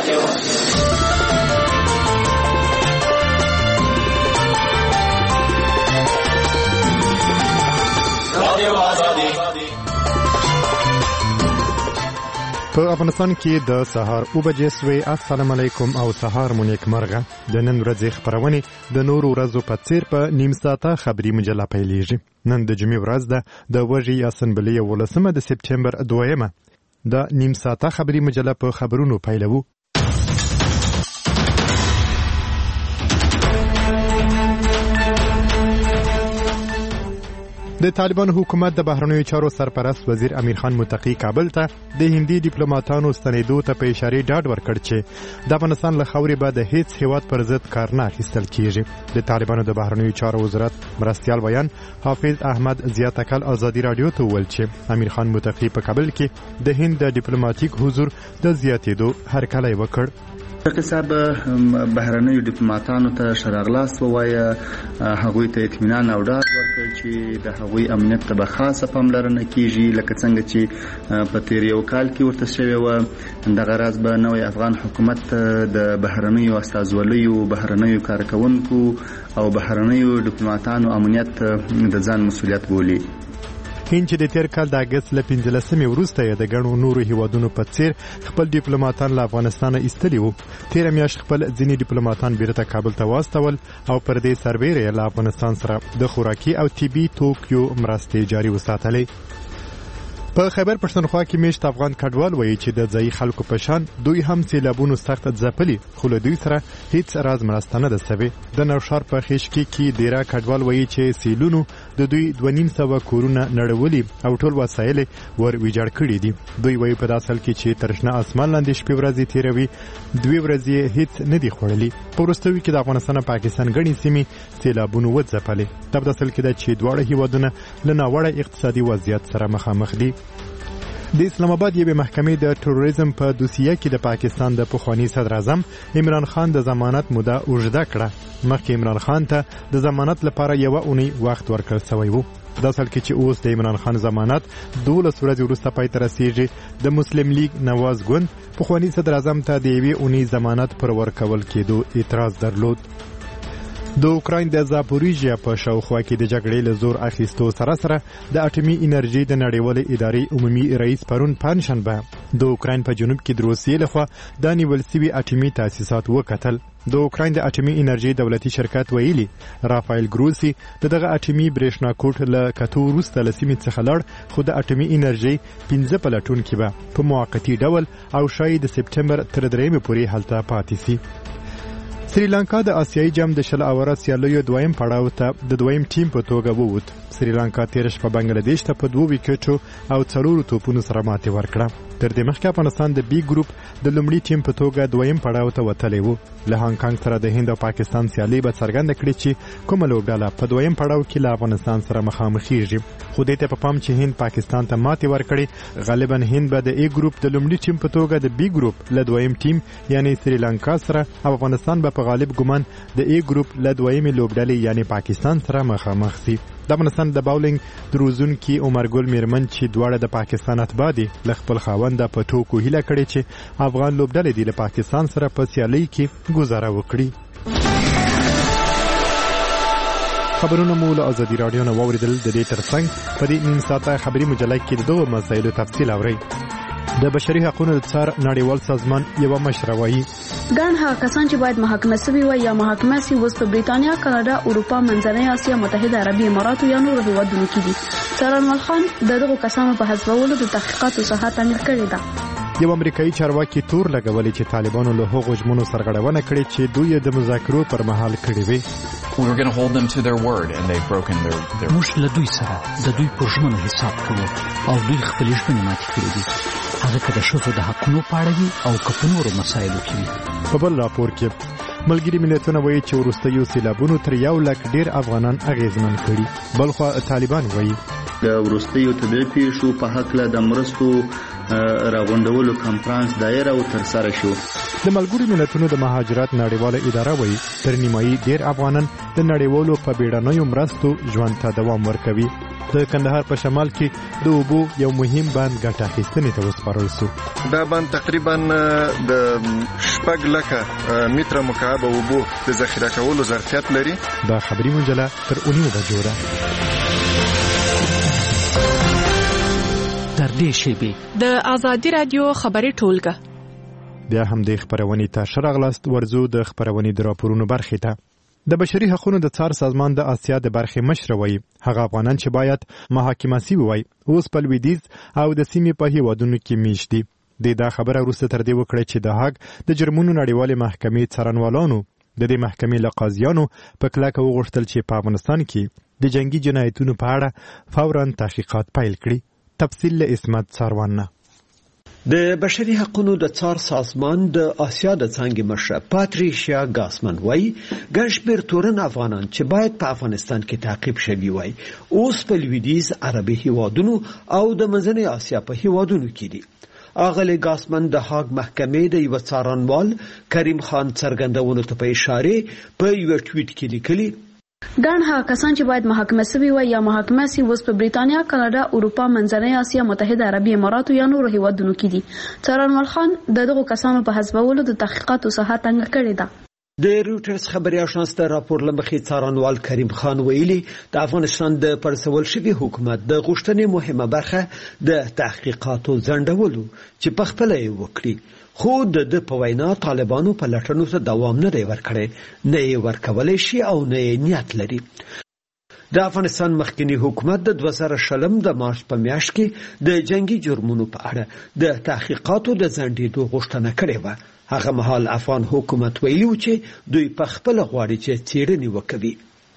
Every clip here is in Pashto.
په افغانستان کې د سهار 9:00 السلام علیکم او سهار مو نیک مرغه. د نن ورځې خبرونه د نورو ورځو په څیر په نیم ساعته خبري مجله پیلېږي. نن د جمعې ورځ ده د وژي اسمبلی 18 د سپټمبر 2 د نیم ساعته خبري مجله په خبرونو پیلوو. د طالبان حکومت د بهرنیو چارو سرپرست وزیر امیر خان متقی کابل ته د هندي ډیپلوماټانو ستنېدو ته په اشاره ډاډ ورکړ چې د افغانستان له خاورې به د هیڅ هیواد پر ضد کار نه اخیستل کیږي. د طالبانو د بهرنیو چارو وزارت مرستیال بیان حافظ احمد زیاتکل ازادي رادیو ته وویل چې امیر خان متقی په کابل کې د هند د ډیپلوماټیک حضور د زیاتېدو هرکلی وکړ. صاحب بهرنیو ډیپلوماټانو ته شراغلاست ووایه، هغوی ته اطمینان او ډاډ ورکړ چې د هغوی امنیت ته به خاصه پاملرنه کیږي، لکه څنګه چې په تیر یو کال کې ورته شوې وه. دغه راز به نوی افغان حکومت د بهرنیو استازولیو، بهرنیو کارکونکو او بهرنیو ډیپلوماټانو امنیت د ځان مسؤلیت بولي. هند چې د تیر کال د اگست له 15 وروسته د ګڼو نورو هیوادونو په څیر خپل ډیپلوماټان له افغانستانه ایستلي وو، تیر میاشت خپل ځینې ډیپلوماټان بیرته کابل ته واستول او پر دې سربیره له افغانستان سره د خوراکي او طبي توکو مرستې جاري وساتلې. په خیبر پښتونخوا کې میشت افغان کډوال وایي چې د ځای خلکو په شان دوی هم سیلابونو سخت ځپلي، خو له دوی سره هیڅ راز مرسته نه ده سوې. د نوشهر په خیشکي کې ډیره کډوال وایي چې سیلونو د دوی 2.5 کورونه نړولي او ټول وسایل ور ویجاړ کړي دي. دوی وایي په داسل کې چې ترشنه اسمان لاندې شپې ورځې تیروي، 2 ورځې هیڅ نه دي خوړلي. په وروستیو کې د افغانستان او پاکستان غني سیمې سیلابونو وځپلې. د داسل کې د چې دواړه هیوادونه له ناوړه اقتصادي وضعیت سره مخامخ دي. د اسلام آباد یوه محکمې د تروریزم په دوسیه کې د پاکستان د پخوانی صدر اعظم عمران خان د ضمانت موده اوږده کړه. مخکې عمران خان ته د ضمانت لپاره 1 اونۍ وخت ورکړل شوی و. د اصل کې چې اوس د عمران خان ضمانت 12 ورځې وروسته پای ته رسیږي. د مسلم لیگ نواز ګوند پخوانی صدر اعظم ته د 1 اونۍ ضمانت پر ورکول کېدو اعتراض درلود. د اوکراین د زاپوریژیا په شاوخوا کې د جګړې له زور اخیستو سره سره د اټومي انرژي د نړیوالې ادارې عمومي رئیس پرون پنځشنبه د اوکراین په جنوب کې د روسیې لخوا د نیول شوي اټومي تاسیسات وکتل. د اوکراین د اټومي انرژي دولتي شرکت ویلي رافایل ګروسی دغه اټومي برېښنا کوټ له کتو وروسته له سیمې څخه لړ، خو د اټومي انرژي 15 پلټون کې به په موقتی ډول او شاید د سپټمبر تر 3 پورې هلته پاتې شي. سریلانکا د آسیایي جام د 10 اوره سیالیو دویم پړاو ته د دویم ټیم په توګه ووت. سریلانکا تیر شپه بنگلاديش ته په 2 وکټو او 4 توپونو سره ماتې ورکړه. تر دې مخکې افغانستان د بی ګروپ د لومړي ټیم په توګه دویم پړاو ته وتلی و. له هانګ کانګ سره د هند او پاکستان سیالي به څرګنده کړي چې کومه لوبډله په دویم پړاو کې له افغانستان سره مخامخېږي. خو دې ته په پام چې هند پاکستان ته ماتې ورکړي، غالبا هند به د ای ګروپ د لومړي ټیم په توګه د بی ګروپ له دویم ټیم یعنی سریلانکا سره او افغانستان به په غالب ګمان د ای ګروپ له دویمې لوبډلې یعنی پاکستان سره مخامخ شي. د افغانستان د باولینګ دروزونکي عمر ګل میرمن چې دواړه د پاکستان اتباع دي له خپل خاوند په ټوکو هیله کړې چې افغان لوبډلې د پاکستان سره په سیالۍ کې گزاره وکړي. خبرونه مو له ازادي رادیو نه واوریدل. د دې ترڅنګ په دې نیم ساعته خبري مجله کې د دوه مسایلو تفصیل اورئ. د بشري حقوقو د څار نړیوال سازمان یو مشر وایي ګڼ هغه کسان چې باید محاکمه شوي وي یا محاکمه شي اوس په بریتانیا، کاناډا، اروپا، منځنۍ اسیا، متحده عربي اماراتو یا نورو هیوادونو کې دي. څارنوال خان دغه کسانو په حسابولو د تحقیقاتو ساحه تعمیر کړې ده. یو امریکایي چارواکي تور لګولې چې طالبانو له هغو ژمنو سرغړونه کړې چې دوی د مذاکرو پر مهال کړې وي. موږ له دوی سره د دوی په ژمنو حساب کوو او دوی خپل ژمنې ماتې کړې دي، هغه که د ښځو د حقونو په اړه وي او که په نورو مسایلو کې وي. په بل راپور کې ملګري ملتونه وایي چې وروستیو سیلابونو تر 1 لک ډیر افغانان اغیزمن کړي. بلخوا طالبان وایي د وروستیو طبیعي پیښو په هکله د مرستو راغونډولو کنفرانس دایره او ترسره شو. د ملګرو ملتونو د مهاجرت نړیواله اداره وایي تر نیمایي ډیر افغانان د نړیوالو په بیړنیو مرستو ژوند ته دوام ورکوي. د کندهار په شمال کې د اوبو یو مهم بند ګټه اخیستنې ته وسپارل شو. دا بند تقریبا د 6 لکه متره مکعب اوبو د ذخیره کولو ظرفیت لري. دا خبري مجله تر 9 بجو ده. در دې شیبې د آزادي رادیو خبري ټولګه بیا هم د خبرونې ته شرغلاست ورزو د خبرونې د راپورونو برخې ته. د بشري حقوقو د څار سازمان د آسیا د برخې مشر وایي هغه افغانان چې باید محاکمه شي وای اوس په لویدیځ او د سیمې په هیوادونو کې میشت دي. دا خبره وروسته تر دې وکړه چې د هاګ د جرمونو نړیوالې محکمې څارنوالانو د دې محکمې له قاضیانو په کلکه وغوښتل چې په افغانستان کې د جنگي جنایتونو په اړه فوراً تحقیقات پیل کړي. تفصیل له اسمت څاروان. د بشري حقوقو د څار سازمان د آسیا د څانګې مشر پاتریشیا ګاسمن وایي ګڼ شمېر تورن افغانان چې باید په افغانستان کې تعقیب شوي وای اوس په لویدیځ عربي هیوادونو او د منځنۍ آسیا په هیوادونو کې دي. اغلی ګاسمن د هاګ محکمې د یو څارنوال کریم خان څرګندونو ته په اشاره په یو ټویټ کې لیکلي ګڼ هغه کسان چې باید محاکمه شوي وي یا محاکمه شي اوس په بریتانیا، کاناډا، اروپا، منځنۍ اسیا، متحده عربي اماراتو یا نورو هیوادونو کې دي. څارنوال خان دغه کسانو په حسابولو د تحقیقاتو ساحه تنګه کړې ده. د روټرز خبري اژانس د راپور لمخې څارنوال کریم خان ویلي د افغانستان د پرسول شوي حکومت د غوښتنې مهمه برخه د تحقیقاتو ځنډولو چې په خپل یې وکړي، خو د په وینا طالبانو په لټونو ته دوام نه دی ورکړی، نه یې ورکولای شي او نه یې نیت لري. د افغانستان مخکنی حکومت د 2020 د مارچ په میاشت کې د جنگي جرمونو په اړه د تحقیقاتو د ځنډېدو غوښتنه کړې وه. هغه مهال افغان حکومت ویلي و چې دوی په خپل غواړي چې څېړنې وکوي.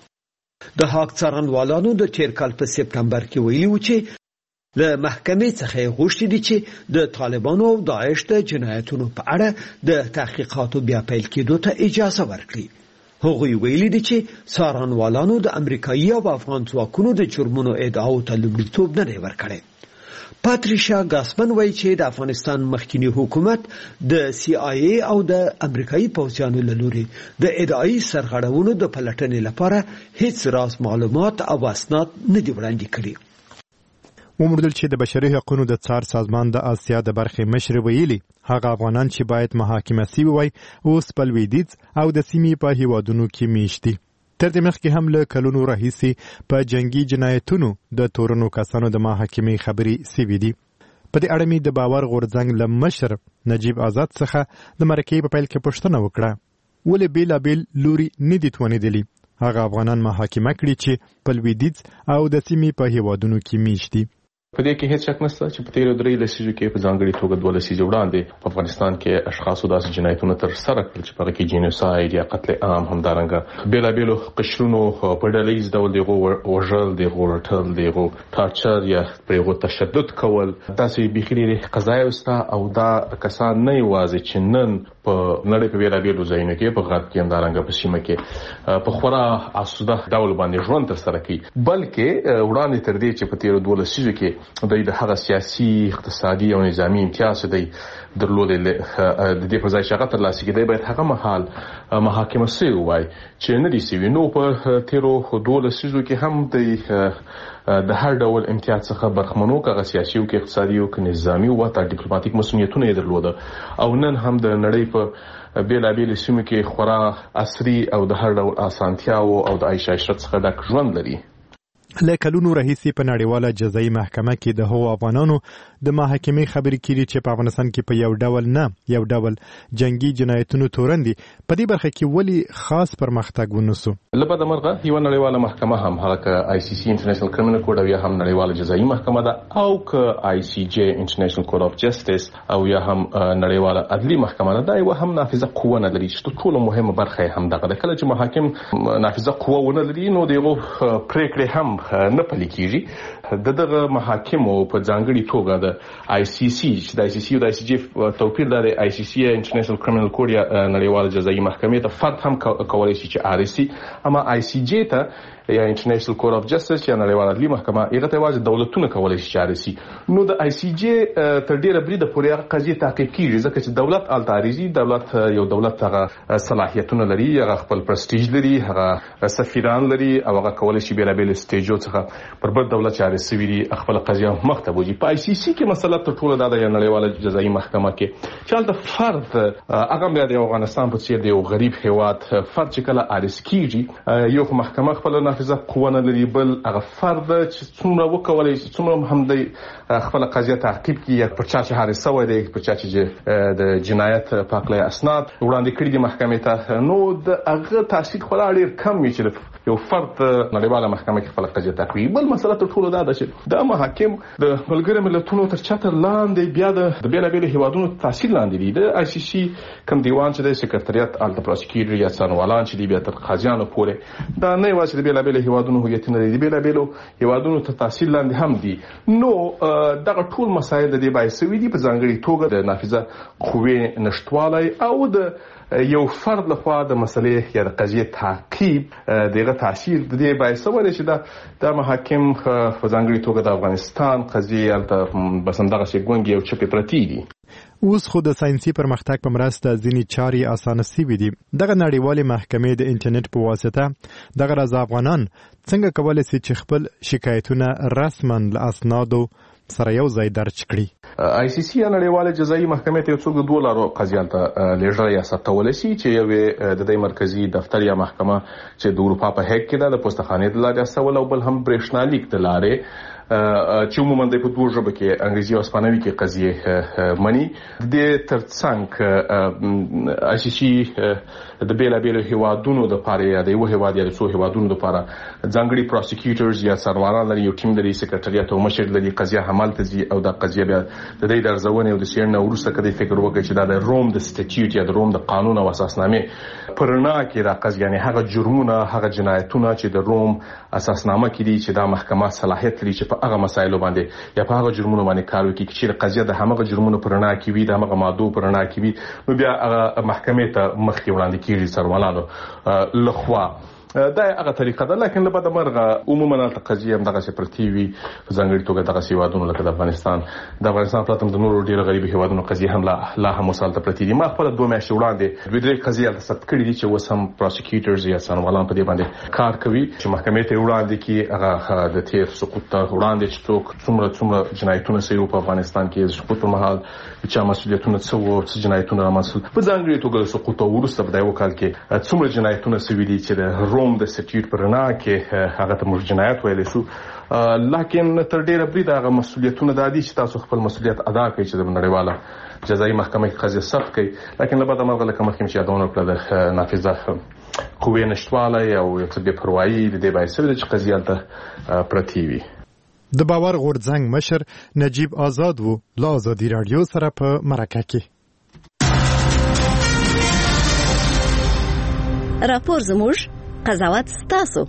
د هاګ څارنوالانو د تیر کال په سپتمبر کې ویلي و چې له محکمې څخه غوښتي دي چې د طالبانو او داعش د جنایتونو په اړه د تحقیقاتو بیا پیل کېدو ته اجازه ورکړي. هغوی ویلي دي چې څارنوالانو د امریکایي او افغان ځواکونو د جرمونو ادعاو ته لومړیتوب نه دی ورکړی. پاتریشیا ګاسمن وایي چې د افغانستان مخکنی حکومت د CIA او د امریکایي پوځیانو له لوري د ادعایی سرغړونو د پلټنې لپاره هیڅ راز معلومات او اسناد نه دي وړاندې کړي. وموندل چې د بشري حقوقو د څار سازمان د آسیا د برخې مشر ویلي هغه افغانان چې باید محاکمه شي وای اوس په لویدیځ او د سیمې په هیوادونو کې میشت دي. تر دې مخکې هم له کلونو راهیسې په جنگي جنایتونو د تورنو کسانو د محاکمې خبري سوي دي. په دې اړه مې د باور غورځنګ له مشر نجیب آزاد څخه د مرکې په پیل کې پوښتنه وکړه ولې بیلابیل لوري نه دي توانېدلي هغه افغانان محاکمه کړي چې په لویدیځ او د سیمې په هیوادونو کې میشت دي. په دې کې هیڅ شک نشته چې په تیرو 3 لسیزو کې په ځانګړي توګه 2 لسیزې وړاندې په افغانستان کې اشخاصو داسې جنایتونه ترسره کړل چې په هغه کې جینوساید یا قتل عام همدارنګه بیلابیلو قشرونو په ډلهییز ډول دغه وژل، دغه رټل، دغه ټارچر یا پرېغو تشدد کول تاسې بيخي قضایا وستا او دا کسان نه یوازې چې نن په نړۍ په بیلابیلو ځایونو کې په غرب کې همدارنګه په سیمه کې په خورا اسوده ډول باندې ژوند ترسره کوي، بلکې وړاندې تر دې چې په تیرو 2 لسیزو کې د هغه سیاسي، اقتصادي او نظامی امتیاز دی درلودل د دې په ځای چې هغه ترلاسه کړي باید هغه مهال محاکمه شي وای چې نه دي سوي. نو په تیرو 2 لسیزو کې هم د هر ډول امتیاز څخه برخمنو کغه سیاسي او اقتصادي او نظامی او حتی ډیپلوماټیک مسؤلیتونه یې درلوده او نن هم د نړۍ په بیلابیل سیمو کې خورا عصري او د هر ډول اسانتیاو او د عیش عشرت څخه ډک ژوند لري. له کلونو راهیسې په نړیواله جزایي محکمه کې د هغو افغانانو د محاکمې خبرې کړي چې په افغانستان کې په یو ډول جنگي جنایتونو تورن دي. په دې برخه کې ولې خاص پرمختګ ونسو؟ لپاره د مرغه یو نړیواله محکمه هم هغه ICC انټرنیشنل کرمینل کوډ او یا هم نړیواله جزایي محکمه ده او که ICJ انټرنیشنل کورټ اف جسټس او یا هم نړیواله عدلي محکمه ده یو هم نافذه قوه نه لري چې ټول مهمه برخه هم دغه د کله چې محاکم نافذه قوه ونه لري نو دغه پریکړې هم نه پلي کیږي. دغه محاکمو په ځانګړي توګه د ICC چې د ICC او د ICJ توپیر لري. ICC انټرنیشنل کرمینل کوډ یا نړیواله جزایي محکمې ته فرد هم کولای شي چې عارسي، اما ICJ ته یا انټرنیشنل کور اف جسټس یا نړیواله عدلي محکمه هغه ته واځي دولتونه کولای شي چارسي نو د آی سی جی تر ډیره بریده پورې هغه قضیه تعقیب کیږي ځکه چې دولت التاریزي دولت یو دولت هغه صلاحیتونه لري هغه خپل پرستیج لري هغه سفیران لري او هغه کولای شي بیلابل سټیجو څخه پر بل دولت چارسي وي خپل قضیه مخته بوجي په آی سی سی کې مسله ټول د نړیواله جزایي محکمه کې چې د فرد هغه د افغانستان په څیر د یو غریب هیواد فرد چې کله ارس کیږي یو محکمه خپل نافذه قوانه لري بل هغه فرد چې څومره وکولای شي څومره هم د خپل قضیه تعقیب کیږي پر چا چې هارسه وای دی پر چا چې د جنایت په اړه اسناد وړاندې کړي دي محکمې ته نو د هغه تاثیر خورا ډیر کم وي چې یو فرد نړیواله محکمه کې خپل قضیه تعقیب بل مسله ته ټول دا ده چې د محاکم د ملګرو ملتونو تر چتر لاندې بیا د بیلابل هیوادونو تاثیر لاندې دي د آی سی سی کوم دیوان چې د سکرټریات ال د پروسیکیوټر یا څنوالان چې دی بیا تر قاضیانو پورې دا نه واسه د بیلابل هیوادونو هویتونه دي بیلابل هیوادونو ته تاثیر لاندې هم دي نو دغه ټول مسایل د دې بایسوي دي په ځانګړي توګه د نافذه قوې نشټوالای او د یو فرد لخوا د مسلې یا د قضیه تعقیب دغه تاثیر د دې بایسوي چې د محاکم په ځانګړي توګه د افغانستان قضیه الته بسندغه شي ګونګي او چپی پرتی دي اوس خو د ساينسي پرمختګ په مرسته ځینې چاري اسانه سوي دي دغه نړیوالې محکمې د انټرنیټ په واسطه دغه راز افغانان څنګه کولای شي چې خپل شکایتونه رسما له اسنادو سره یو ځای درج کړي آی سی سی نړیواله جزایي محکمې ته څوک د 2 لارو قضیان ته لېږل یا ثبتول شي چې یو د دې مرکزی دفتر یا محکمه چې د اروپا په هک کې د پوسټخانې د لارې استول او بل هم برېښنالیک د لارې چې عموما د په دوه ژبه کې انګریزي او اسپانوي کې قضیه مني د ترڅنګ آی سی سی د بیلابل هیوادونو د پاره یا د یو هیواد یا د څو هیوادونو د پاره ځانګړي پروسیکیوټرز یا سرواران لري یو ټیم لري سکرټریات او مشر لري قضیه حمل تزي او د قضیه بیا د دې درځونه او د سیرنه ورسره کدي فکر وکړي چې دا د روم د سټیټیوټ یا د روم د قانون او اساسنامه پرنا کې را قضیه یعنی هغه جرمونه هغه جنایتونه چې د روم اساسنامه کې دي چې د محکمه صلاحیت لري چې په هغه مسایلو باندې یا په هغه جرمونو باندې کار وکړي چې قضیه د هغه جرمونو پرنا کې وي د هغه ماده پرنا کې وي نو بیا هغه محکمې ته مخکې وړاندې کیږي سروالانو لخوا دا هغه طریقه ده لکه له بده مرغه عموما د قضیه هم دغه پرتی وي په ځانګړي توګه دغه هیوادونو لکه د افغانستان پرته د نورو ډیرو غریب هیوادونو قضیه هم لا هم وسالته پرتی دي ما خپل 2 میاشتې وړاندې دوی درې قضیه ثبت کړې دي چې وسم پروسیکیوټرز یا سنوالان په دې باندې کار کوي چې محکمې ته وړاندې کی هغه د تیر سقوط ته وړاندې چې څومره جنایتونه سوي په افغانستان کې سقوط په محل چې مسؤلیتونه څو جنایتونه مسؤل په ځانګړي توګه سقوط ورسته په دغه کال کې څومره جنایتونه سوي دي چې د روم د سټیټ پرنا کې هغه ته جنایت ویل شو لکه تر ډیره بریده هغه مسؤلیتونه د دې چې تاسو خپل مسؤلیت ادا کړئ چې د نړیواله جزایي محکمې کې قضیه ثبت کړئ لکه له بعده مرغله کوم چې یادونه کړل د نافذه قوې نشټواله او یو څه بې پروايي د دې بایسوي چې قضیه ته پرتی وي د باور غورځنګ مشر نجیب آزاد وو له آزادي رادیو سره په مرکه کې راپور زموږ قضاوت ستاسو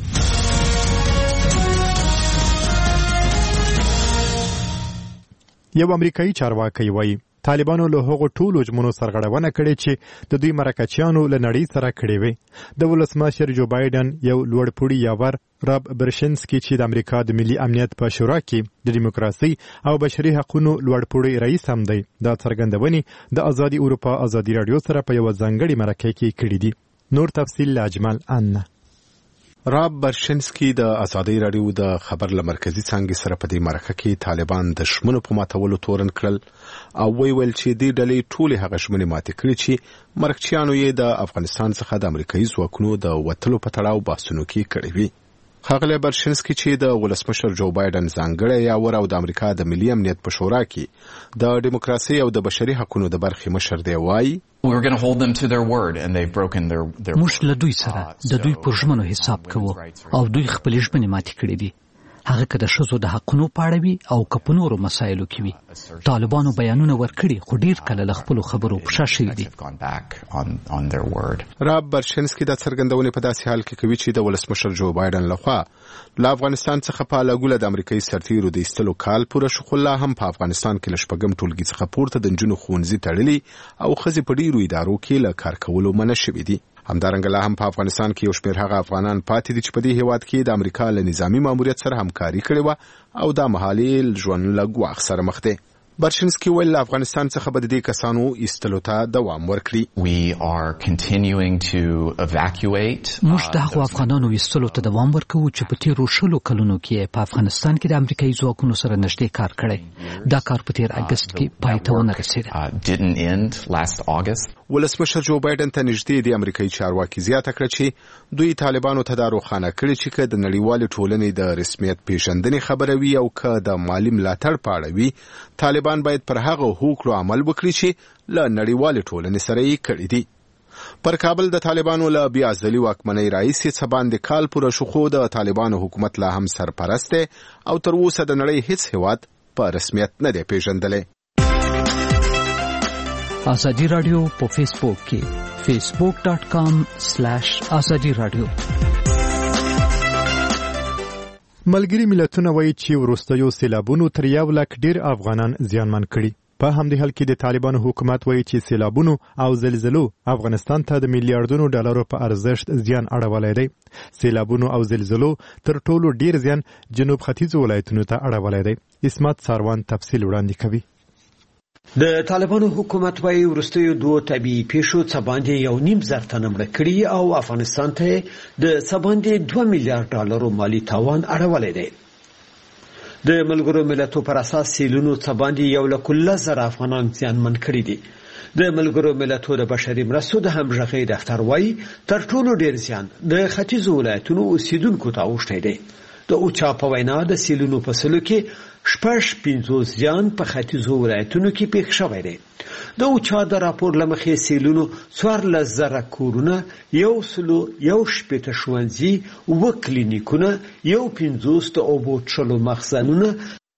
یو امریکایي چارواکي وایي طالبانو له هغو ټولو ژمنو سرغړونه کړې چې د دوی مرکچیانو له نړۍ سره کړې وي د ولسمشر جو بایدن یو لوړپوړي یاور راب برشنسکي چې د امریکا د ملي امنیت په شورا کې د دیموکراسي او بشري حقوقو لوړپوړي رئیس هم دی دا څرګندونې د ازادي اروپا ازادي رادیو سره په یو ځانګړي مرکه کې کړې دي نور تفصیل لاجمل ان راب برشنسکي د ازادي رادیو د خبر لمرکزي څنګه سره په دې مرکه کې طالبان د شمنو په ماتولو تورن کړل او ویل چې د ډلې ټولې هغه شمنې ماتې کړې چې مرکچیانو یې د افغانستان څخه د امریکایي ځواکونو د وټلو په تړاو بحثونو کې کړې وي خغله برشنسکي چې د ولسمشر جو بایدن ځانګړی یاور او د امریکا د ملي امنیت په شورا کې د دیموکراسي او د بشري حقوقو د برخې مشر دی وایي We're going to hold them to their word and they've broken their موږ له دوی سره د دوی پر ژمنو حساب کوو او دوی خپل ژمنې ماتې کړې دي هغه که د ښځو د حقونو په اړه وي او که په نورو مسایلو کې وي طالبانو بیانونه ورکړي خو ډیر کله له خپلو خبرو په شا شوي دي راب برشنسکي دا څرګندونې په داسې حال کې کوي چې د ولسمشر جو بایدن لخوا له افغانستان څخه په لګوله د امریکایي سرتیرو د ایستلو کال پوره شو خو لا هم په افغانستان کې له شپږم ټولګي څخه پورته د نجونو ښوونځي تړلي او ښځې په ډیرو ادارو کې له کار کولو منع شوي دي همدارنګه لا هم په افغانستان کې یو شمېر هغه افغانان پاتې دي چې په دې هیواد کې د امریکا له نظامی ماموریت سره همکاري کړې وه او دا مهال ژوند له ګواښ سره مخ دی. برشنسکی ویل افغانستان څخه به د دې کسانو ایستلو ته دوام ورکړي. We are continuing to evacuate. موږ د هغو افغانانو ایستلو ته دوام ورکوو چې په تیرو 10 کلونو کې په افغانستان کې د امریکایي ځواکونو سره نږدې کار کړی. دا کار په تیر اگست کې پای ته ونه رسید. Didn't end last August. ولسمشر جو بایدن ته نږدې د امریکایي چارواکي زیاته کړه چې دوی طالبانو ته دا روښانه کړي چې که د نړیوالې ټولنې د رسمیت پیژندنې خبره وي او که د مالي ملاتړ په اړه وي، طالبان باید پر هغه هوکړو عمل وکړي چې له نړیوالې ټولنې سره یې کړي دي. پر کابل د طالبانو له بیا ځلي واکمنۍ راهیسې څه باندې کال پوره شو، خو د طالبانو حکومت لا هم سرپرست دی او تر اوسه د نړۍ هیڅ هیواد په رسمیت نه دی پیژندلی. آزادی رادیو په فیسبوک کې facebook.com/azadi radio. ملګری ملتونه وایي چې وروستیو سیلابونو تر 1 لک ډیر افغانان زیانمن کړي. په همدې حال کې د طالبانو حکومت وایي چې سیلابونو او زلزلو افغانستان ته د میلیارډونو ډالرو په ارزښت زیان اړولی دی. سیلابونو او زلزلو تر ټولو ډیر زیان جنوب ختیځو ولایتونو ته اړولی دی. اسمت ساروان تفصیل وړاندې کوي. د طالبانو حکومت وايي وروستیو 2 طبيعي پیښو څه باندې 1.5 زره تنه مړه کړي او افغانستان ته د څه باندې 2 میلیارډ ډالرو مالی تاوان اړولی دی. د ملګرو ملتونو پر اساس سیلونو څه باندې 1,00,000 افغانان زیانمن کړي دي. د ملګرو ملتونو د بشري مرستو د همغږۍ دفتر وايي تر ټولو ډیر زیان د ختیځو ولایتونو اوسیدونکو ته اوښتی دی. د اوچا په وینا د سیلونو په سلو کې 50 زیان په ختیځو ولایتونو کې پیښ شوی دی. د اوچا د راپور لمخې سیلونو 14,000 کورونه، 1,000 ښوونځي، 2 کلینیکونه، 50 د اوبو څښلو مخزنونه،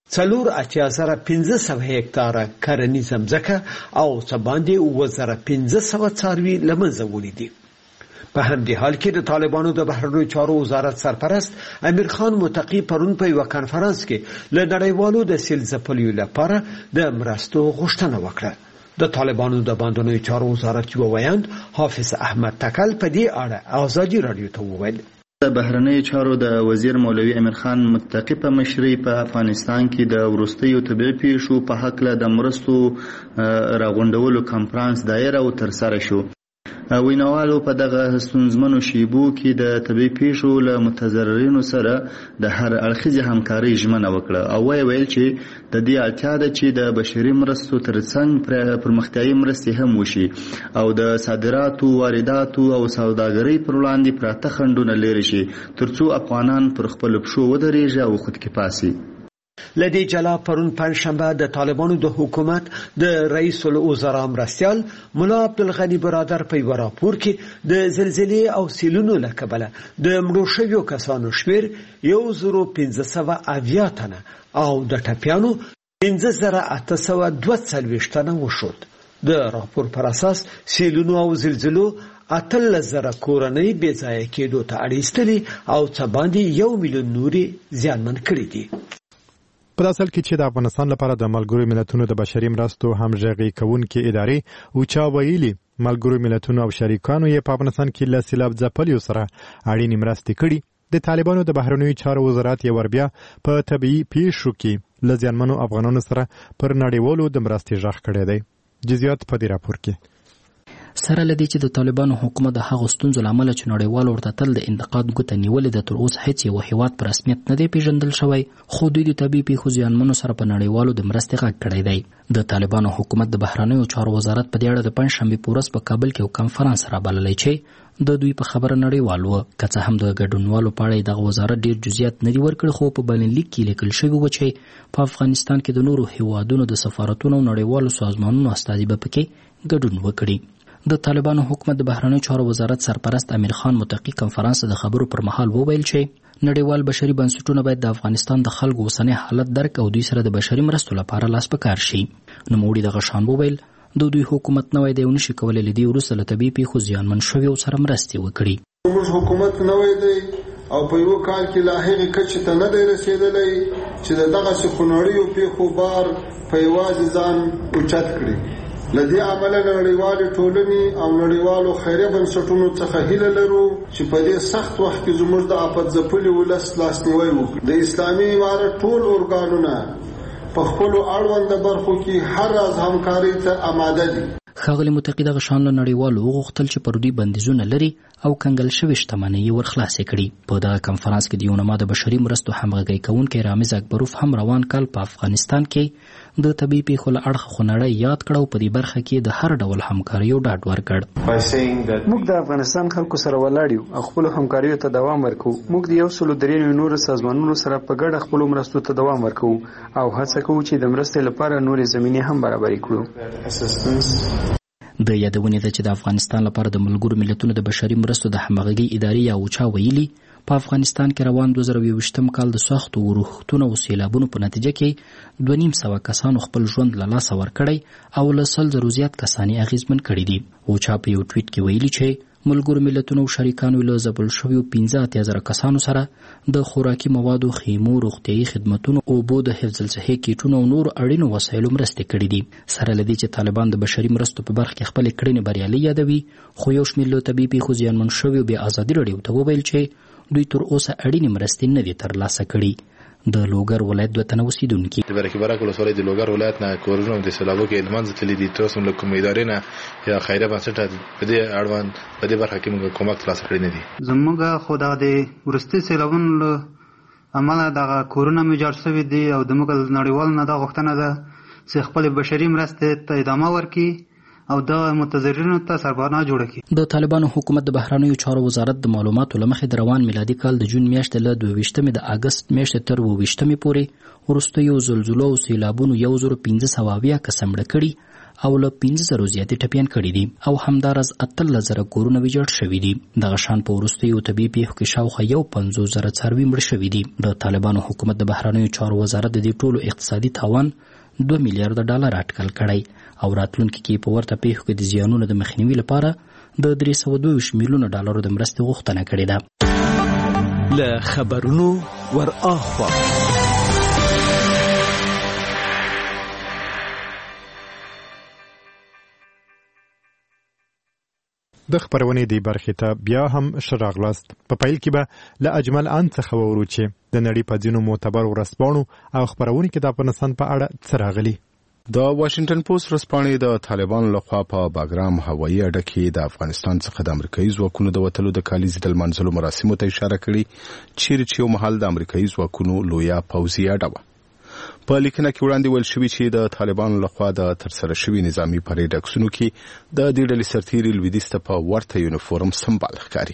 4,500 هکتاره کرنیزه ځمکه او څه باندې 2,500 څاروي له منځه وړي دي. په همدې حال کې د طالبانو د بهرنیو چارو وزارت سرپرست امیر خان متقی پرون په یو کانفرنس کې له نړیوالو د سیل ځپلیو لپاره د مرستو غوښتنه وکړه. د طالبانو د باندنیو چارو وزارت یو ویاند حافظ احمد تکل په دې اړه آزادي رادیو ته وویل. د بهرنیو چارو د وزیر مولوي امیر خان متقی په مشرۍ په افغانستان کې د وروستیو طبيعي پیښو په حق له د مرستو راغونډولو کانفرنس دایره او ترسره شو. ویناوالو په دغه ستونزمنو شیبو کې د طبيعي پیښو له متضررینو سره د هر اړخیزې همکارۍ ژمنه وکړه او ویل چې د دې اړتیا ده چې د بشري مرستو ترڅنګ پرمختیایي مرستې هم وشي او د صادراتو، وارداتو او سوداګرۍ پر وړاندې پراته خنډونه لرې شي ترڅو افغانان پر خپلو پښو ودرېږي او خودکفا سي. لدی جلا پرون پنځشنبه د طالبانو د حکومت د رئیس الوزرا مرستیال مولا عبدالغنی برادر په یو راپور کې د زلزلې او سیلونو له کبله د مړو شویو کسانو شمیر 1,580 تنه او د ټپیانو 5,842 تنه وشود. د راپور پر اساس سیلونو او زلزلو 8,000 کورنۍ بې ځایه کېدو ته اړ ایستلي او څه باندې 1 میلیون نورې زیانمن کړي دي. په اصل کې چې د افغانستان لپاره د ملګرو ملتونو د بشري مرستو همغږي کوونکې ادارې اوچا ویلي ملګرو ملتونو او شریکانو یې په افغانستان کې له سیلاب ځپلیو سره اړینې مرستې کړي. د طالبانو د بهرنیو چارو وزارت یې وربیا په طبيعي پیښو کې له زیانمنو افغانانو سره پر نړیوالو د مرستې غږ کړی دی. جزئیات په دې راپور کې. سره لدی چې د طالبانو حکومت د هغو ستونزو لامل چې نړیوالو ورته تل د انتقاد ګوته نیولې ده تر اوسه هیڅ یو هیواد په رسمیت نه دی پیژندل شوی، خو دوی د طبيعي پیښو زیانمنو سره په نړیوالو د مرستې غږ کړی دی. د طالبانو حکومت د بهرنیو چارو وزارت په دې اړه د پنځشنبې په ورځ په کابل کې یو کانفرنس رابللی چې د دوی په خبره نړیوال و. که څه هم د ګډونوالو په اړه دغه وزارت ډیر جزئیات نه دي ورکړي، خو په بلنلیک کې لیکل شوی و چې په افغانستان کې د نورو هیوادونو د سفارتونو او نړیوالو سازمانونو استازي به پکې ګډون وکړي. د طالبانو حکومت د بهرنیو چارو وزارت سرپرست امیر خان متقی کانفرنس د خبرو پر مهال وویل چې نړیوال بشري بنسټونه باید د افغانستان د خلکو اوسنی حالت درک او دوی سره د بشري مرستو لپاره لاس په کار شي. نوموړي دغه شان وویل د دوی حکومت نوی دی او نشي کولی له دې وروسته له طبیعي پیښو زیانمن شویو سره مرستې وکړي. موږ حکومت نوی دی او په یو کال کې لا هغې کچې ته نه دی رسېدلی چې د دغسې خونړیو پیښو بار په یوازې ځان اوچت کړي. لدې عمل نړیوال ټولنې او نړیوالو خیریه بنسټونو څخه هیله لرو چې په دې سخت وخت کې زموږ د آفت ځپلي ولس لاسنیوي وکړي. د اسلامي امارت ټول ارګانونه په خپل اړوند برخو کې هر راز همکاري ته آماده دي. ښاغلي متقي دغه شان له نړیوالو وغوښتل چې پر دوی بندیزونه لري او کنګل شوې شتمنۍ ورخلاصې کړي. په دغه کنفرانس کې د یونما د بشري مرستو همغږي کوونکی رامز اکبروف هم روان کال په افغانستان کې د طبي پیښو له اړخه خونړی یاد کړ او په دې برخه کې د هر ډول همکاریو ډاډ ورکړ. موږ د افغانستان خلکو سره ولاړ یو او خپل همکاریو ته دوام ورکوو. موږ د 103 نورو سازمانونو سره په ګډه خپل مرستو ته دوام ورکوو او هڅه کوو چې د مرستې لپاره نورې زمینې هم برابرې کړو. د یادونې ده چې د افغانستان لپاره د ملګرو ملتونو د بشري مرستو د همغږي ادارې یا اوچا ویلي په افغانستان کې روان 2021 کال د سختو ورښتونو او سیلابونو په نتیجه کې 250 کسانو خپل ژوند له لاسه ورکړی او له 100 زیات کسان یې اغیزمن کړي دي. اوچا په یو ټویټ کې ویلي چې ملګرو ملتونو او شریکانو له ځپل شویو 15,000 کسانو سره د خوراکي موادو، خیمو، روغتیايي خدمتونو، اوبو، د حفظ الصحې کیټونو او نور اړینو وسایلو مرستې کړي دي. سره له دې چې طالبان د بشري مرستو په برخه کې خپل کړنې بریالي یادوي، خو یو شمېر له طبي پیښو زیانمن شویو بیا ازادي راډیو ته وویل چې دوی تر اوسه اړینې مرستې نه دي ترلاسه کړي. د لوګر ولایت دوه تنه اوسیدونکي د برکې برک ولسوالۍ د لوګر ولایت نه کورونه د سیلابو کې لمنځه تللي دي. تر اوسه له کومې ادارې نه یا خیریه بنسټ په دې اړوند په دې برخه کې موږ کومک ترلاسه کړی نه دي. زموږ خو دغه د وروستي سیلابونو له امله دغه کورونه ویجاړ شوي دي او زموږ نړیوال نه دا غوښتنه ده چې خپل بشري مرستې ته ادامه ورکړي او د متضررینو ته سرپناه جوړه کړي. د طالبانو حکومت د بهرنیو چارو وزارت د معلوماتو له مخې د روان میلادي کال د جون میاشتې له 22 د اګست میاشتې تر 22 پورې وروستیو زلزلو او سیلابونو 1570 کس مړه کړي او له 15,000 زیاتې ټپیان کړي دي او همدارز 13,000 کورونه ویجاړ شوي دي. دغه شان په وروستیو طبي پیښو کې شاوخوا 50,000 څاروي مړه شوي دي. د طالبانو حکومت د بهرنیو چارو وزارت د دې ټولو اقتصادي تاوان $2 میلیارډ اټکل کړی او راتلونکي کې په ورته پیښو کې د زیانونو د مخنیوي لپاره د $322 میلیونه د مرستې غوښتنه کړې ده. له خبرونو ور اخوا د خبرونې دی برخې ته بیا هم شراغلاست. په پیل کې به له اجمل ان څخه وورو چې د نړۍ په ځینو معتبر ورځپاڼو او خبرونې کې د افغانستان په اړه څه راغلي. د واشنگټن پوسټ ورځپاڼې د طالبانو لخوا په باګرام هوایي اډه کې د افغانستان څخه د امریکایي ځواکونو د وتلو د کالیزې د لمانځلو مراسمو ته اشاره کړې چیرې چې یو مهال د امریکایي ځواکونو لویه پوځي اډه وه. په لیکنه کې وړاندې ویل شوي چې د طالبانو لخوا د ترسره شوي نظامي پریډ عکسونو کې د دې ډلې سرتیري لویدیځ ته په ورته یونیفورم سمبال ښکاري.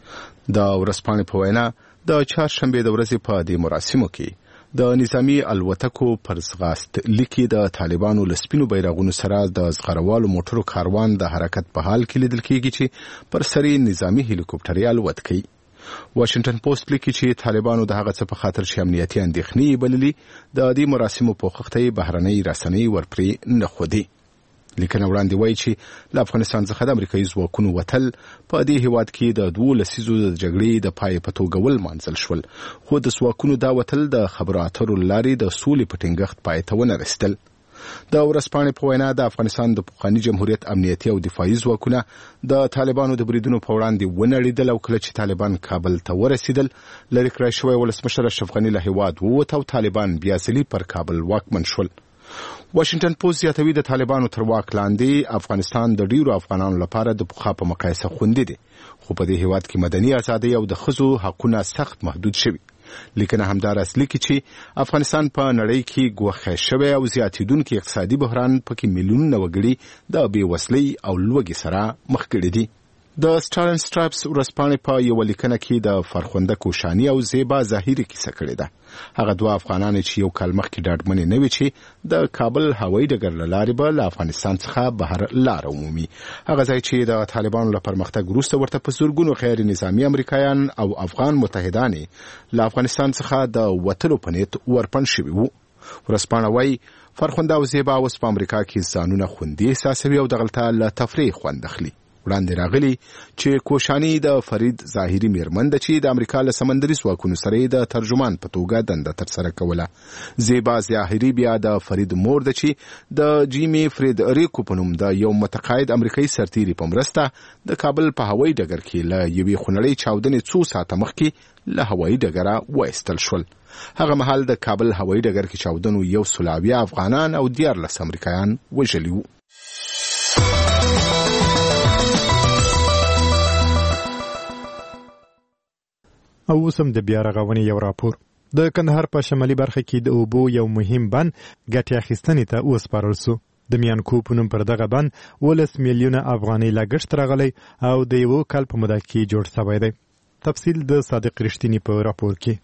د ورځپاڼې په وینا د چهارشنبې د ورځې په دې مراسمو کې د نظامی الوتکو پر ځغاست لیکي د طالبانو له سپینو بیرغونو سره د ځغروالو موټرو کاروان د حرکت په حال کې لیدل کېږي چې پر سر نظامی هلیکوپټرې الوت کوي. واشنگټن پوسټ لیکي چې طالبانو د هغه څه په خاطر چې امنیتي اندېښنې بللي د دې مراسمو پوښښت یې بهرنۍ رسنۍ ورپرې نه ښودي. لیکنه وړاندې وایي چې له افغانستان څخه د امریکایي ځواکونو وتل په دې هیواد کې د 2 لسیزو د جګړې د پای په توګه ولمانځل شول، خو د ځواکونو دا وتل د خبرو اترو لارې د سولې په ټینګښت پای ته ونه رسېدل. د ورځپاڼې په وینا د افغانستان د پخواني جمهوریت امنیتي او دفاعي ځواکونه د طالبانو د بریدونو په وړاندې ونړېدل او کله چې طالبان کابل ته ورسېدل لرې کړای شوی ولسمشر اشرف غني له هیواد ووت او طالبان بیا ځلي پر کابل واکمن شول. واشنگټن پوسټ زیاتوي د طالبانو تر واک لاندې افغانستان د ډیرو افغانانو لپاره د پخوا په مقایسه خوندي دي، خو په دې هیواد کې مدني ازادي او د ښځو حقونه سخت محدود شوي. لیکنه همدارس لیکي چې افغانستان په نړۍ کې ګوښه شوی او زیاتېدونکي اقتصادي بحران پکې میلیونونه وګړي د بېوسلۍ او لوږې سره مخ کړي دي. د سټارن سټرایپس ورځپاڼې په یوه لیکنه کې د فرخنده کوشاني او زیبا ظاهري کیسه کړې ده. هغه 2 افغانان چې یو کال مخکې ډاډمنې نه وي چې د کابل هوایي ډګر له لارې به له افغانستان څخه بهر لاره ومومي. هغه ځای چې د طالبانو له پرمختګ وروسته ورته په زرګونو غیر نظامي امریکایان او افغان متحدان له افغانستان څخه د وتلو په نیت ورپن شوي وو. ورځپاڼه وایي فرخنده او زیبا اوس په امریکا کې ځانونه خوندي احساسوي او دغلته له تفریح خوند اخلي. وړاندې راغلی چې کوشانی د فرید ظاهری میرمن د چې د امریکا له سمندري ځواکونو سره د ترجمان په توګه دنده ترسره کوله. زیبا ظاهری بیا د فرید مور د چې د جیمی فرید ریکو په نوم د یو متقاعد امریکایي سرتیري په مرسته د کابل په هوایي ډګر کې له یوې خونړۍ چاودنې څو ساعته مخکې له هوایي ډګره وایستل شول. هغه مهال د کابل هوایي ډګر کې چاودنو 100 افغانان او 14 امریکایان وژلي وو. او اوسم د بیا رغونې یو راپور. د کندهار په شمالي برخه کې د اوبو یو مهم بند ګټې اخیستنې ته وسپارل شو. د میانکو په نوم پر دغه بند 10 میلیونه افغانۍ لګښت راغلی او د یو کال په موده کې جوړ شوی دی. تفصیل د صادق رښتینی په راپور کې.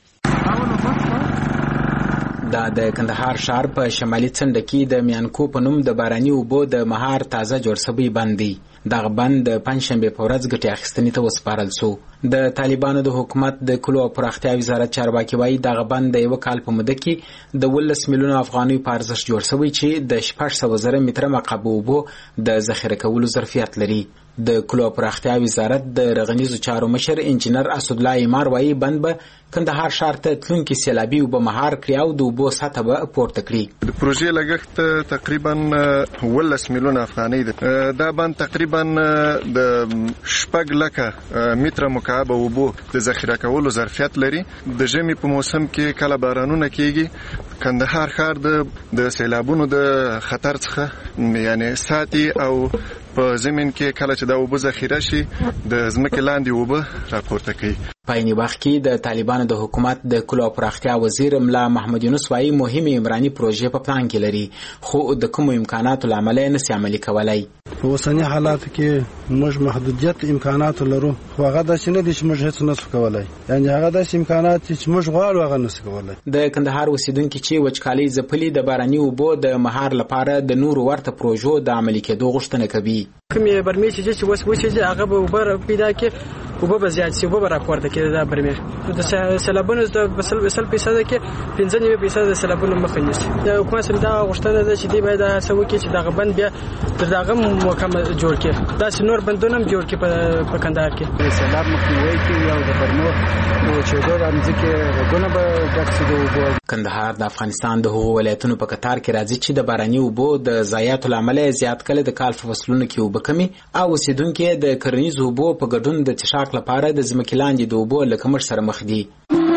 دا د کندهار ښار په شمالي څنډه کې د میانکو په نوم د باراني اوبو د مهار تازه جوړ شوی بند دی. دغه بند د پنځشنبې په ورځ ګټې اخیستنې ته وسپارل شو. د طالبانو د حکومت د کلو او پراختیا وزارت چارواکي وایي دغه بند د یو کال په موده کې د 10 میلیونه افغانۍ په ارزښت جوړ شوی چې د 600,000 متره مکعب اوبو د ذخیره کولو ظرفیت لري. د کلو او پراختیا وزارت د رغنیزو چارو مشر انجینر اسدالله ایمار وایي بند به کندهار ښار ته تلونکي سیلابي اوبه مهار کړي او د اوبو سطحه به پورته کړي. د پروژې لګښت تقریبا 10 میلیونه افغانۍ ده. دا بند تقریبا د 6 لکه متره مکعب اوبو د ذخیره کولو ظرفیت لري. د ژمي په موسم کې کله بارانونه کیږي کندهار ښار د سیلابونو د خطر څخه یعنی ساتي او په زمين کې کله چې د اوبو ذخیره شي د ځمکې لاندې اوبه راپورته کوي. په عین وخت کې د طالبانو د حکومت د کلو او پراختیا وزیر ملا محمد یونس وایي مهمه عمراني پروژې په پلان کې لري خو د کوم امکاناتو لامل نه سي عملي کولای. په اوسنی حالاتو کې موږ محدودیت امکانات لرو خو هغه د شنه د موږ هیڅ نه څه کولای. یعنی هغه د امکانات چې موږ غواړو هغه نه څه کولای. د کندهار اوسیدونکو چې وچکالي ځپلي د باراني اوبو د مهار لپاره د نور ورته پروژو د عملي کېدو غوښتنه کوي. کومې برمې چې وسوي هغه به اوبه پیدا کې اوبه به زیات شي اوبه به راپورته کېږي دا برمې د سیلابونو د 20% کې 95% د سیلابونو مخه نیسي. د حکومت سره دا غوښتنه ده چې دی باید هڅه وکړي چې دغه بند بیا تر دغه مکمل جوړ کړي. دا نور بندونه هم جوړ کړي په کندهار کې. سیلاب مخنیوي کوي او د برمو چې دا ځکه غوونه به ډاکټر د اوبو. کندهار د افغانستان د هغو ولایتونو په قطار کې راځي چې د باراني اوبو د ضایعاتو لامل زیات کله د کال په فصلونو کې اوبه کمي او اوسیدونکو د کرنیزو اوبو په ګډون د څښاک لپاره د ځمکې لاندې د اوبو له کمښت سره مخ دي.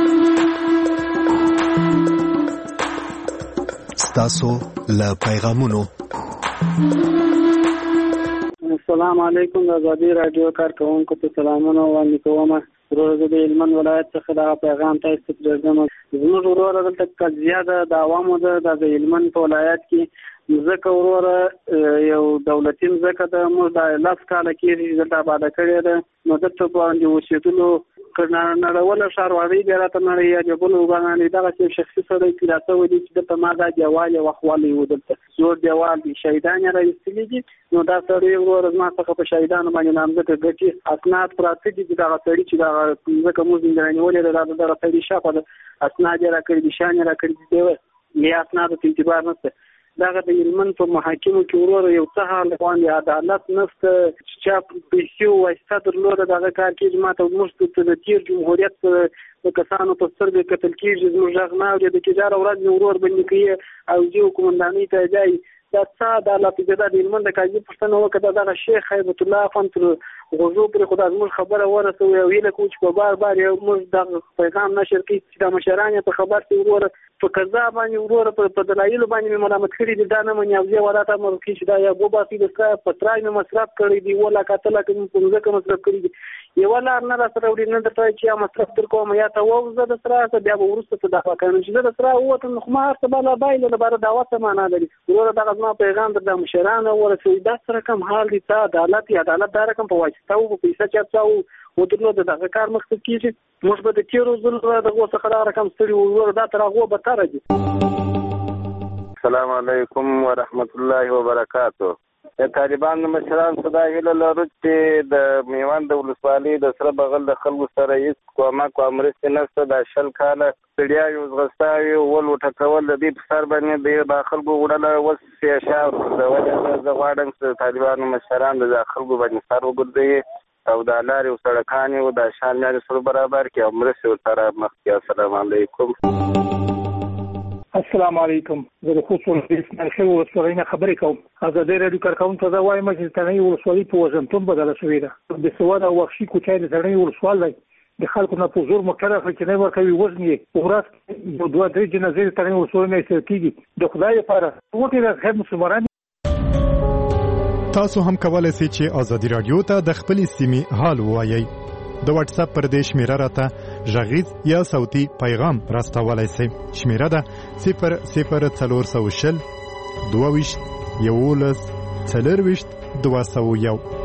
ستاسو له پیغامونو. السلام علیکم د آزادي رادیو کارکونکو ته سلامونه وړاندې کوم. ورور د هلمند ولایت څخه دا پیغام تاسو ته درځم. زموږ ورور دلته زیاده د عوامو د هلمند په ولایت کې ځکه ورور یو دولتي ځکه د موږ د لاس کاله کې دلته آباد کړی ده نو دلته باندې اوسېدلو نړیواله ښاروالۍ بیا راته نړۍ یا جبل وګڼلې دغه چې شخصي سړی کلاسه ودی چې دلته ما دا دیوال یې وخوالی و دلته زور دیوال دي شهیدان یې راایستلي دي نو دا سړی ورور زما څخه په شهیدانو باندې نامزده ګټي اسناد پراته دي دغه سړی چې دغه ځکه موږ زندانیولې ده دغه سړی شاپه اسناد یې راکړي دي شان یې راکړي دي یا اسناد ته اعتبار نشته. دغه د هلمند په محاکمو کې ورور یو څه حال باندې عدالت نشته چې پیسې واسطه درلوده دغه کار کې ماته موږ د تیر جمهوریت د کسانو په سترګې کتل کېږي زموږ غږ نه اوري د کجاره ورځ ورور باندې کوي او جو کومندانۍ ته ځای دا څه عدالت دی د هلمند د قاضي پوښتنه وکړه دغه شیخ هیبت الله خان تر غوږو پرې خو دا زموږ خبره ورسوي او هیله کوو چې په بار موږ دغه پیغام نشر کړي چې د مشران په خبر کې ورور په قضا باندې ورور په دلایلو باندې ملامت کړي دي دا نه مني او زه وراته مر کې چې دا یا بوباسي د څه پترای مې مصرف کړی دی ولا کاتله کوم څنګه کوم مصرف کړی دی یو لار نه سره وړي نه درته چې یا مصرف تر کوم یا ته ووزه د سره بیا ورسته ته دا کار چې د سره وته نو ما ته بلا بایله لپاره دعوت معنا لري ورور دغه ما پیغام د مشران ورسوي دا سره کوم حال دي ته عدالت دا رقم په واسطه او په پیسې چاپاو ودرلو دغه کار مخ ته کیږي موږ به د تیرو ځل دغه څخه رقم ستړي ورور دا تر هغه به تر دي. السلام علیکم ورحمت الله وبرکاتہ. د طالبانو مشران صدا هیله لرو چې د میوند ولسوالۍ د سره بغل د خلکو سره هیڅ کومک او مرستې نشته. د 10 کاله ستړیا یو زغستاوي ول وټکول د دې په سر باندې د خلکو وړل وسه شاو د وجه د غواړم چې طالبانو مشران د خلکو باندې سر وګرځي او د لارې او سړکانې او د شالماري سره برابر کې او مرستې سره مخکې. السلام علیکم. السلام علیکم. زه د خصوص اسماعیل خیل ولسوالۍ نه خبرې کوم. ازادي رادیو کارکونکو ته وایم چې تنهایی ولسوالۍ په وزنتون بدله شوې ده. د سواد او وحشي کوچای د تنهایی ولسوالۍ د خلکو نه په زور مقرره کړ چې نه ورکوي وزن یې ورځ یو 2-3 جنازې د تنهایی ولسوالۍ نه ایستل کېږي. د خدای لپاره وټي د خیر مسلمانان. تاسو هم کولای شئ چې ازادي رادیو ته د خپل سیمې حال ووایئ. د واتس اپ پر دې شمیره راته غږیز یا صوتي پیغام راستولای شئ. شمیره ده 00420 22 11 42 201.